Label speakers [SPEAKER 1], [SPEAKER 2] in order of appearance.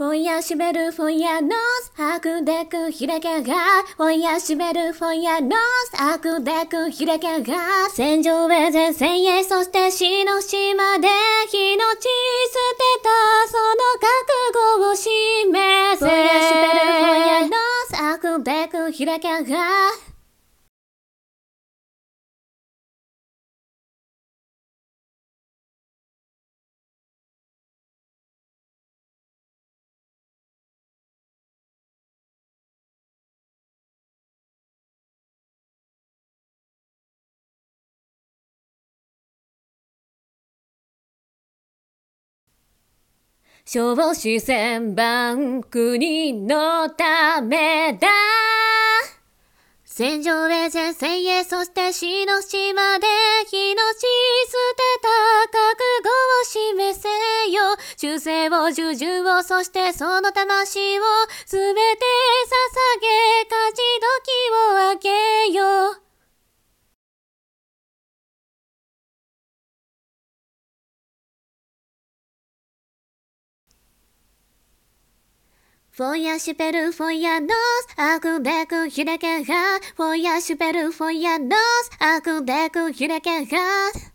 [SPEAKER 1] Feuer, Schwere, Feuer, Nuss, Hakudeku, Hiragega. Feuer, Schwere, Feuer, Nuss, Hakudeku, Hiragega. 戦場へ前線へ、そして死の島で命捨てたその覚悟を示せ。Feuer, Schwere, Feuer, Nuss, Hakudeku, Hiragega.小視線番国のためだ。戦場へ前線へ、そして死の島で命捨てた覚悟を示せよ。忠誠を従順を、そしてその魂をすべて捧げ、勝ち時をあげよ。Feuer, Schwere, Feuer, Nuss, Hakudeku, Hiragega. Feuer, Schwere, Feuer, Nuss, Hakudeku, Hiragega.